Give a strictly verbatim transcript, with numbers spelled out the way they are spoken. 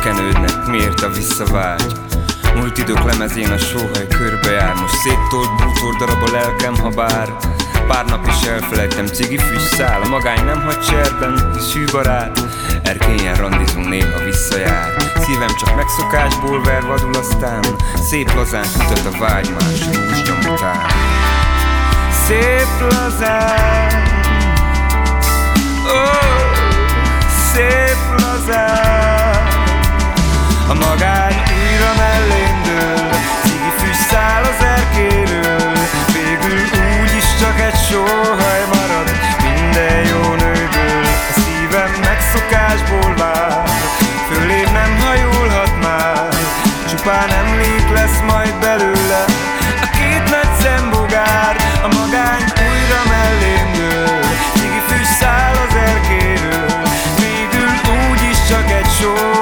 csökkenődnek, miért a visszavágy? Múlt idők lemezén a sóhaj körbejár. Most széttolt bútor darab a lelkem, ha bár pár nap is elfelejtem, cigi füstszál. A magány nem hagy cserben, hű barát. Erkélyen randizunk, néha visszajár. Szívem csak megszokásból ver vadul, aztán szép lazán kutat a vágy más rúzsnyom után. Szép lazán, oh, szép lazán, a magány újra mellém dől, cigi füstszál az erkéről. Végül úgyis csak egy sóhaj marad minden jó nőből. A szívem megszokásból vár, fölébb nem hajolhat már. Csupán emlék lesz majd belőle a két nagy szembogár. A magány újra mellém dől, cigi füstszál az erkéről. Végül úgyis csak egy sóhaj